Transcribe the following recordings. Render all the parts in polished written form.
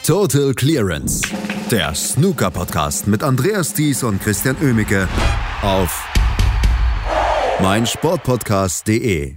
Total Clearance, der Snooker-Podcast mit Andreas Thies und Christian Oemicke auf meinsportpodcast.de.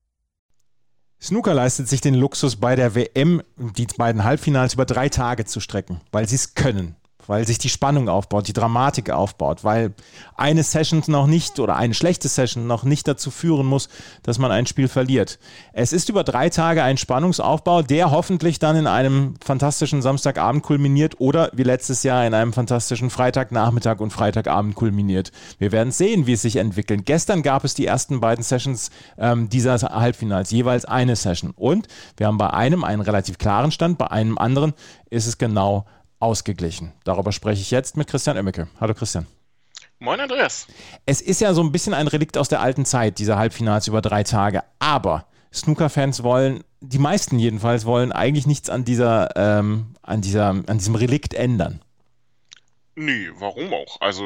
Snooker leistet sich den Luxus, bei der WM die beiden Halbfinals über 3 Tage zu strecken, weil sie es können. Weil sich die Spannung aufbaut, die Dramatik aufbaut, weil eine Session noch nicht oder eine schlechte Session noch nicht dazu führen muss, dass man ein Spiel verliert. Es ist über 3 Tage ein Spannungsaufbau, der hoffentlich dann in einem fantastischen Samstagabend kulminiert oder wie letztes Jahr in einem fantastischen Freitagnachmittag und Freitagabend kulminiert. Wir werden sehen, wie es sich entwickelt. Gestern gab es die ersten beiden Sessions dieser Halbfinals, jeweils eine Session. Und wir haben bei einem einen relativ klaren Stand, bei einem anderen ist es genau ausgeglichen. Darüber spreche ich jetzt mit Christian Oemicke. Hallo Christian. Moin Andreas. Es ist ja so ein bisschen ein Relikt aus der alten Zeit, diese Halbfinals über 3 Tage. Aber Snooker-Fans wollen, die meisten jedenfalls, wollen eigentlich nichts an diesem Relikt ändern. Nee, warum auch? Also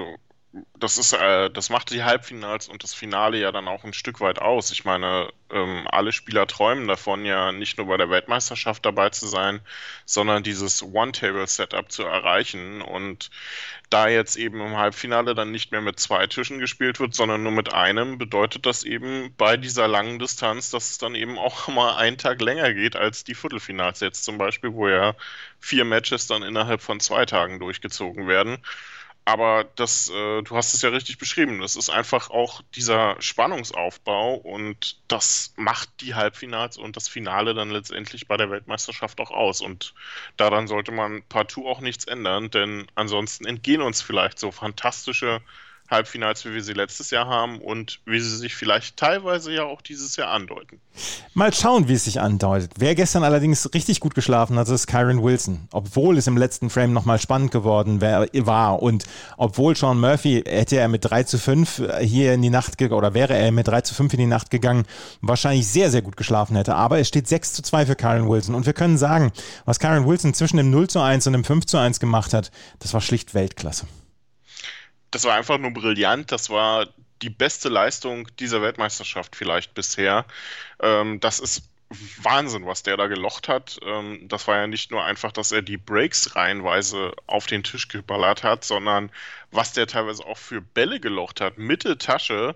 das macht die Halbfinals und das Finale ja dann auch ein Stück weit aus. Ich meine, alle Spieler träumen davon, ja nicht nur bei der Weltmeisterschaft dabei zu sein, sondern dieses One-Table-Setup zu erreichen. Und da jetzt eben im Halbfinale dann nicht mehr mit 2 Tischen gespielt wird, sondern nur mit einem, bedeutet das eben bei dieser langen Distanz, dass es dann eben auch mal einen Tag länger geht als die Viertelfinals jetzt zum Beispiel, wo ja 4 Matches dann innerhalb von 2 Tagen durchgezogen werden. Aber du hast es ja richtig beschrieben, das ist einfach auch dieser Spannungsaufbau und das macht die Halbfinals und das Finale dann letztendlich bei der Weltmeisterschaft auch aus. Und daran sollte man partout auch nichts ändern, denn ansonsten entgehen uns vielleicht so fantastische Halbfinals, wie wir sie letztes Jahr haben und wie sie sich vielleicht teilweise ja auch dieses Jahr andeuten. Mal schauen, wie es sich andeutet. Wer gestern allerdings richtig gut geschlafen hat, ist Kyren Wilson. Obwohl es im letzten Frame nochmal spannend geworden war und obwohl Sean Murphy wäre er mit 3:5 in die Nacht gegangen, wahrscheinlich sehr, sehr gut geschlafen hätte. Aber es steht 6:2 für Kyren Wilson und wir können sagen, was Kyren Wilson zwischen dem 0:1 und dem 5:1 gemacht hat, das war schlicht Weltklasse. Das war einfach nur brillant. Das war die beste Leistung dieser Weltmeisterschaft vielleicht bisher. Das ist Wahnsinn, was der da gelocht hat. Das war ja nicht nur einfach, dass er die Breaks reihenweise auf den Tisch geballert hat, sondern was der teilweise auch für Bälle gelocht hat. Mitteltasche,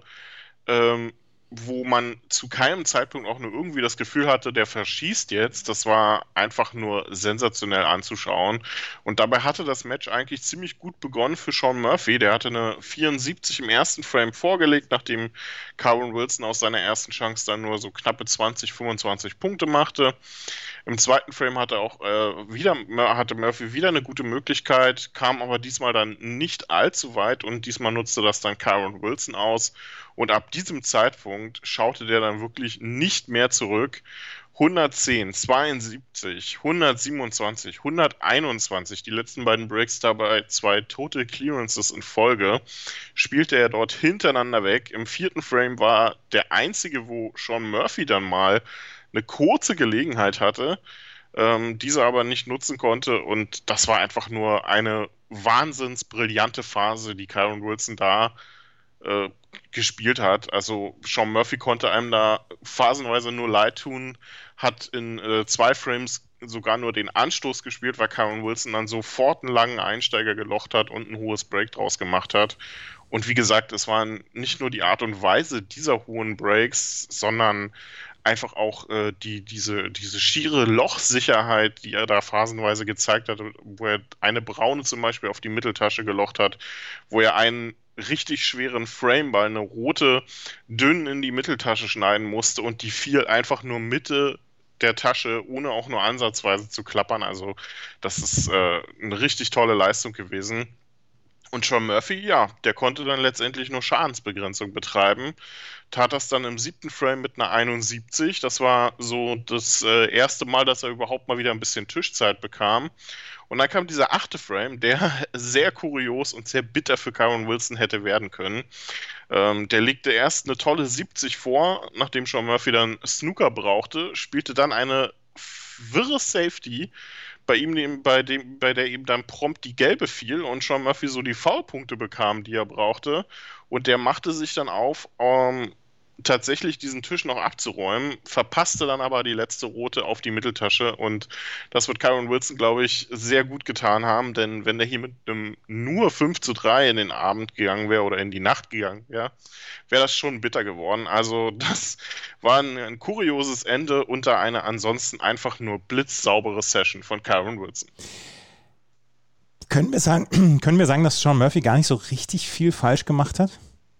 wo man zu keinem Zeitpunkt auch nur irgendwie das Gefühl hatte, der verschießt jetzt. Das war einfach nur sensationell anzuschauen. Und dabei hatte das Match eigentlich ziemlich gut begonnen für Sean Murphy. Der hatte eine 74 im ersten Frame vorgelegt, nachdem Kyren Wilson aus seiner ersten Chance dann nur so knappe 20, 25 Punkte machte. Im zweiten Frame hatte Murphy wieder eine gute Möglichkeit, kam aber diesmal dann nicht allzu weit und diesmal nutzte das dann Kyren Wilson aus. Und ab diesem Zeitpunkt schaute der dann wirklich nicht mehr zurück. 110, 72, 127, 121, die letzten beiden Breaks dabei 2 Total Clearances in Folge, spielte er dort hintereinander weg. Im 4. Frame war der einzige, wo Sean Murphy dann mal eine kurze Gelegenheit hatte, diese aber nicht nutzen konnte. Und das war einfach nur eine wahnsinns brillante Phase, die Kyren Wilson da gespielt hat. Also Sean Murphy konnte einem da phasenweise nur leid tun, hat in 2 Frames sogar nur den Anstoß gespielt, weil Kyren Wilson dann sofort einen langen Einsteiger gelocht hat und ein hohes Break draus gemacht hat. Und wie gesagt, es waren nicht nur die Art und Weise dieser hohen Breaks, sondern einfach auch diese schiere Lochsicherheit, die er da phasenweise gezeigt hat, wo er eine braune zum Beispiel auf die Mitteltasche gelocht hat, wo er einen richtig schweren Frameball, eine rote, dünn in die Mitteltasche schneiden musste und die fiel einfach nur Mitte der Tasche, ohne auch nur ansatzweise zu klappern. Also das ist eine richtig tolle Leistung gewesen. Und Sean Murphy, ja, der konnte dann letztendlich nur Schadensbegrenzung betreiben. Tat das dann im 7. Frame mit einer 71. Das war so das erste Mal, dass er überhaupt mal wieder ein bisschen Tischzeit bekam. Und dann kam dieser 8. Frame, der sehr kurios und sehr bitter für Kyren Wilson hätte werden können. Der legte erst eine tolle 70 vor, nachdem Sean Murphy dann Snooker brauchte, spielte dann eine wirre Safety, bei der ihm dann prompt die gelbe fiel und Sean Murphy so die Foulpunkte bekam, die er brauchte. Und der machte sich dann auf, tatsächlich diesen Tisch noch abzuräumen, verpasste dann aber die letzte rote auf die Mitteltasche und das wird Kyron Wilson, glaube ich, sehr gut getan haben, denn wenn der hier mit einem nur 5:3 in den Abend gegangen wäre oder in die Nacht gegangen wäre, wäre das schon bitter geworden. Also das war ein kurioses Ende unter einer ansonsten einfach nur blitzsaubere Session von Kyron Wilson. Können wir sagen, dass Sean Murphy gar nicht so richtig viel falsch gemacht hat?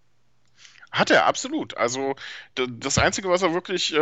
Hat er, absolut. Also das Einzige, was er wirklich,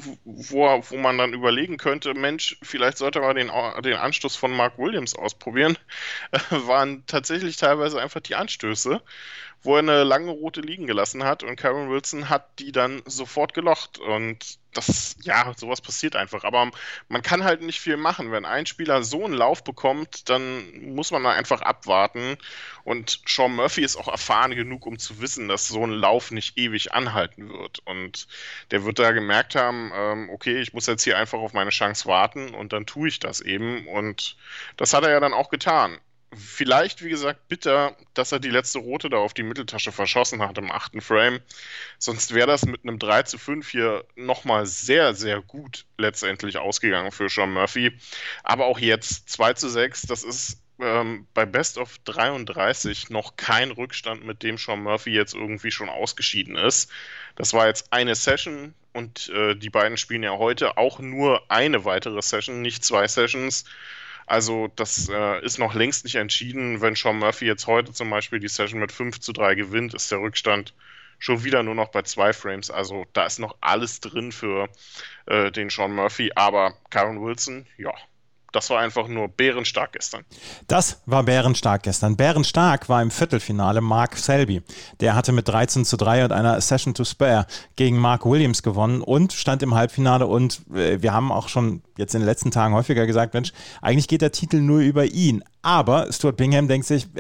wo man dann überlegen könnte, Mensch, vielleicht sollte man den Anstoß von Mark Williams ausprobieren, waren tatsächlich teilweise einfach die Anstöße, wo er eine lange rote liegen gelassen hat und Kyron Wilson hat die dann sofort gelocht und sowas passiert einfach. Aber man kann halt nicht viel machen. Wenn ein Spieler so einen Lauf bekommt, dann muss man da einfach abwarten. Und Sean Murphy ist auch erfahren genug, um zu wissen, dass so ein Lauf nicht ewig anhalten wird. Und der wird da gemerkt haben, okay, ich muss jetzt hier einfach auf meine Chance warten und dann tue ich das eben. Und das hat er ja dann auch getan. Vielleicht, wie gesagt, bitter, dass er die letzte rote da auf die Mitteltasche verschossen hat im 8. Frame. Sonst wäre das mit einem 3:5 hier nochmal sehr, sehr gut letztendlich ausgegangen für Sean Murphy. Aber auch jetzt 2:6, das ist bei Best of 33 noch kein Rückstand, mit dem Sean Murphy jetzt irgendwie schon ausgeschieden ist. Das war jetzt eine Session und die beiden spielen ja heute auch nur eine weitere Session, nicht 2 Sessions. Also das ist noch längst nicht entschieden. Wenn Sean Murphy jetzt heute zum Beispiel die Session mit 5:3 gewinnt, ist der Rückstand schon wieder nur noch bei 2 Frames. Also da ist noch alles drin für den Sean Murphy. Aber Kyron Wilson, ja, das war einfach nur bärenstark gestern. Das war bärenstark gestern. Bärenstark war im Viertelfinale Mark Selby. Der hatte mit 13:3 und einer Session to Spare gegen Mark Williams gewonnen und stand im Halbfinale. Und wir haben auch schon jetzt in den letzten Tagen häufiger gesagt, Mensch, eigentlich geht der Titel nur über ihn. Aber Stuart Bingham denkt sich,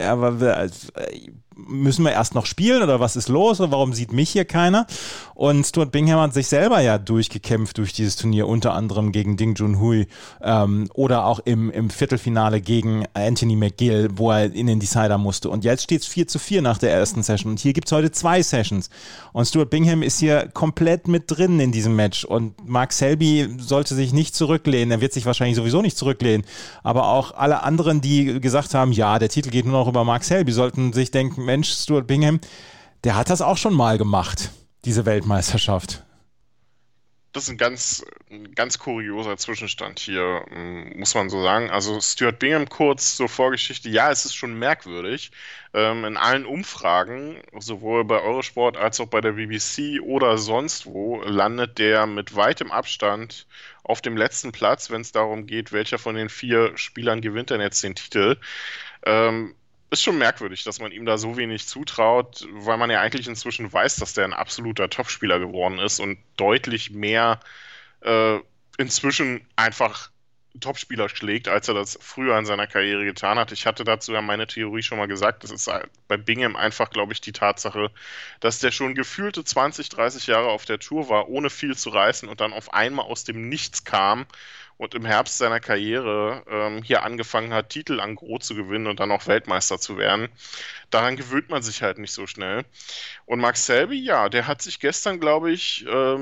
müssen wir erst noch spielen oder was ist los oder warum sieht mich hier keiner? Und Stuart Bingham hat sich selber ja durchgekämpft durch dieses Turnier, unter anderem gegen Ding Junhui oder auch im Viertelfinale gegen Anthony McGill, wo er in den Decider musste. Und jetzt steht es 4:4 nach der ersten Session und hier gibt es heute 2 Sessions. Und Stuart Bingham ist hier komplett mit drin in diesem Match und Mark Selby sollte sich nicht zurücklehnen. Er wird sich wahrscheinlich sowieso nicht zurücklehnen. Aber auch alle anderen, die gesagt haben, ja, der Titel geht nur noch über Mark Selby, sollten sich denken, Mensch, Stuart Bingham, der hat das auch schon mal gemacht, diese Weltmeisterschaft. Das ist ein ganz kurioser Zwischenstand hier, muss man so sagen. Also Stuart Bingham kurz zur Vorgeschichte. Ja, es ist schon merkwürdig. In allen Umfragen, sowohl bei Eurosport als auch bei der BBC oder sonst wo, landet der mit weitem Abstand auf dem letzten Platz, wenn es darum geht, welcher von den 4 Spielern gewinnt denn jetzt den Titel. Ist schon merkwürdig, dass man ihm da so wenig zutraut, weil man ja eigentlich inzwischen weiß, dass der ein absoluter Topspieler geworden ist und deutlich mehr inzwischen einfach Topspieler schlägt, als er das früher in seiner Karriere getan hat. Ich hatte dazu ja meine Theorie schon mal gesagt, das ist bei Bingham einfach, glaube ich, die Tatsache, dass der schon gefühlte 20, 30 Jahre auf der Tour war, ohne viel zu reißen und dann auf einmal aus dem Nichts kam und im Herbst seiner Karriere hier angefangen hat, Titel an Gros zu gewinnen und dann auch Weltmeister zu werden. Daran gewöhnt man sich halt nicht so schnell. Und Mark Selby, ja, der hat sich gestern, glaube ich,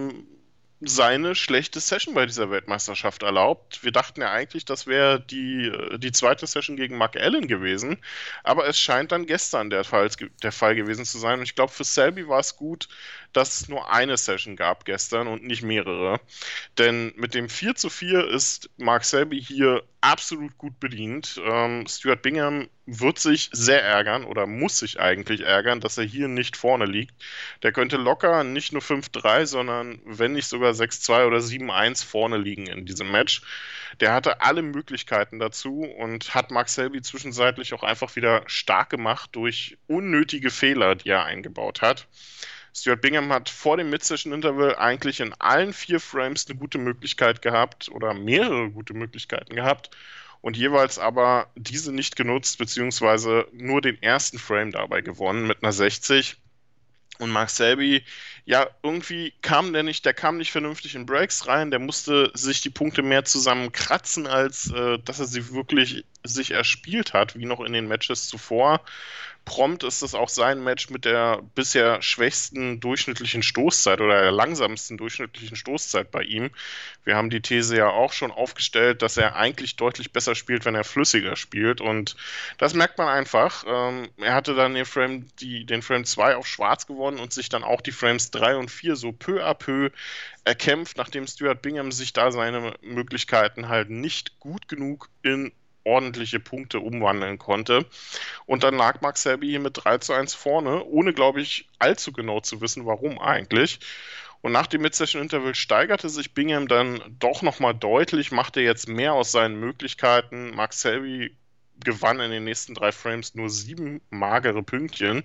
seine schlechte Session bei dieser Weltmeisterschaft erlaubt. Wir dachten ja eigentlich, das wäre die zweite Session gegen Mark Allen gewesen, aber es scheint dann gestern der Fall gewesen zu sein und ich glaube, für Selby war es gut, dass es nur eine Session gab gestern und nicht mehrere, denn mit dem 4:4 ist Mark Selby hier absolut gut bedient. Stuart Bingham wird sich sehr ärgern oder muss sich eigentlich ärgern, dass er hier nicht vorne liegt. Der könnte locker nicht nur 5:3, sondern wenn nicht sogar 6:2 oder 7:1 vorne liegen in diesem Match. Der hatte alle Möglichkeiten dazu und hat Mark Selby zwischenzeitlich auch einfach wieder stark gemacht durch unnötige Fehler, die er eingebaut hat. Stuart Bingham hat vor dem Mid-Session-Interval eigentlich in allen 4 Frames eine gute Möglichkeit gehabt oder mehrere gute Möglichkeiten gehabt und jeweils aber diese nicht genutzt, beziehungsweise nur den ersten Frame dabei gewonnen mit einer 60. Und Mark Selby, ja, irgendwie der kam nicht vernünftig in Breaks rein, der musste sich die Punkte mehr zusammenkratzen, als dass er sie wirklich sich erspielt hat, wie noch in den Matches zuvor. Prompt ist das auch sein Match mit der bisher schwächsten durchschnittlichen Stoßzeit oder der langsamsten durchschnittlichen Stoßzeit bei ihm. Wir haben die These ja auch schon aufgestellt, dass er eigentlich deutlich besser spielt, wenn er flüssiger spielt, und das merkt man einfach. Er hatte dann den Frame 2 auf schwarz gewonnen und sich dann auch die Frames 3 und 4 so peu à peu erkämpft, nachdem Stuart Bingham sich da seine Möglichkeiten halt nicht gut genug in ordentliche Punkte umwandeln konnte. Und dann lag Mark Selby hier mit 3:1 vorne, ohne, glaube ich, allzu genau zu wissen, warum eigentlich. Und nach dem Mid-Session-Interval steigerte sich Bingham dann doch nochmal deutlich, machte jetzt mehr aus seinen Möglichkeiten. Mark Selby gewann in den nächsten 3 Frames nur 7 magere Pünktchen.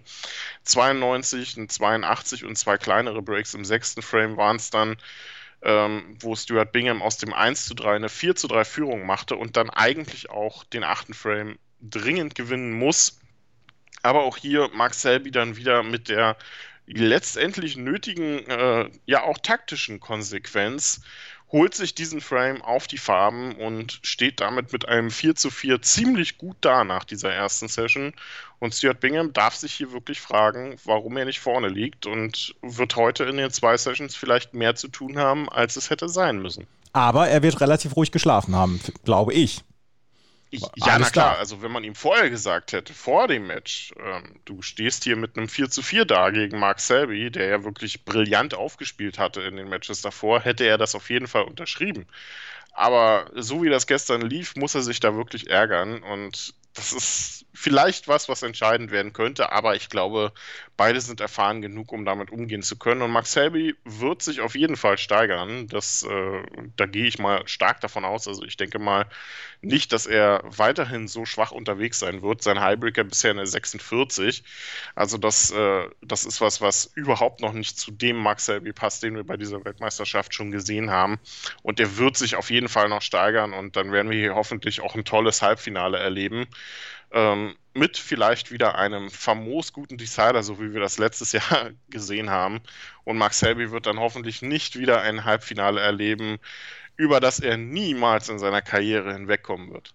92, ein 82 und 2 kleinere Breaks im 6. Frame waren es dann, wo Stuart Bingham aus dem 1:3 eine 4:3 Führung machte und dann eigentlich auch den 8. Frame dringend gewinnen muss. Aber auch hier Mark Selby dann wieder mit der letztendlich nötigen, ja auch taktischen Konsequenz, holt sich diesen Frame auf die Farben und steht damit mit einem 4:4 ziemlich gut da nach dieser ersten Session. Und Stuart Bingham darf sich hier wirklich fragen, warum er nicht vorne liegt, und wird heute in den 2 Sessions vielleicht mehr zu tun haben, als es hätte sein müssen. Aber er wird relativ ruhig geschlafen haben, glaube ich. Ja, na klar, also wenn man ihm vorher gesagt hätte, vor dem Match, du stehst hier mit einem 4:4 da gegen Mark Selby, der ja wirklich brillant aufgespielt hatte in den Matches davor, hätte er das auf jeden Fall unterschrieben. Aber so wie das gestern lief, muss er sich da wirklich ärgern, und das ist vielleicht was entscheidend werden könnte, aber ich glaube, beide sind erfahren genug, um damit umgehen zu können, und Mark Selby wird sich auf jeden Fall steigern. Da gehe ich mal stark davon aus. Also ich denke mal nicht, dass er weiterhin so schwach unterwegs sein wird. Sein Highbreaker bisher eine 46. Also das ist was überhaupt noch nicht zu dem Mark Selby passt, den wir bei dieser Weltmeisterschaft schon gesehen haben, und der wird sich auf jeden Fall noch steigern, und dann werden wir hier hoffentlich auch ein tolles Halbfinale erleben. Mit vielleicht wieder einem famos guten Decider, so wie wir das letztes Jahr gesehen haben. Und Mark Selby wird dann hoffentlich nicht wieder ein Halbfinale erleben, über das er niemals in seiner Karriere hinwegkommen wird.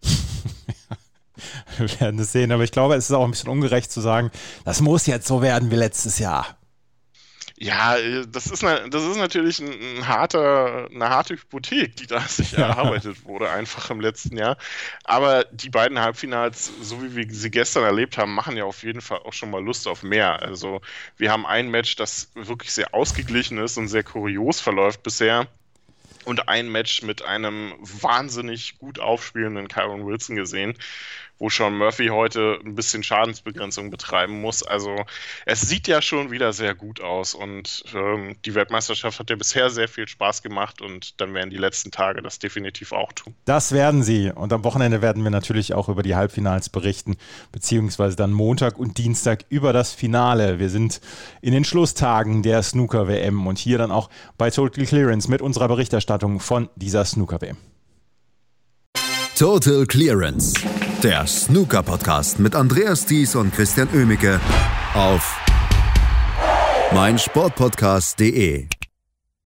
Wir werden es sehen, aber ich glaube, es ist auch ein bisschen ungerecht zu sagen, das muss jetzt so werden wie letztes Jahr. Ja, das ist natürlich eine harte Hypothek, die da sich erarbeitet wurde, einfach im letzten Jahr. Aber die beiden Halbfinals, so wie wir sie gestern erlebt haben, machen ja auf jeden Fall auch schon mal Lust auf mehr. Also wir haben ein Match, das wirklich sehr ausgeglichen ist und sehr kurios verläuft bisher, und ein Match mit einem wahnsinnig gut aufspielenden Kyron Wilson gesehen, wo Sean Murphy heute ein bisschen Schadensbegrenzung betreiben muss. Also es sieht ja schon wieder sehr gut aus, und die Weltmeisterschaft hat ja bisher sehr viel Spaß gemacht, und dann werden die letzten Tage das definitiv auch tun. Das werden sie, und am Wochenende werden wir natürlich auch über die Halbfinals berichten, beziehungsweise dann Montag und Dienstag über das Finale. Wir sind in den Schlusstagen der Snooker-WM und hier dann auch bei Total Clearance mit unserer Berichterstattung von dieser Snooker-WM. Total Clearance, der Snooker-Podcast mit Andreas Thies und Christian Oemicke auf meinsportpodcast.de.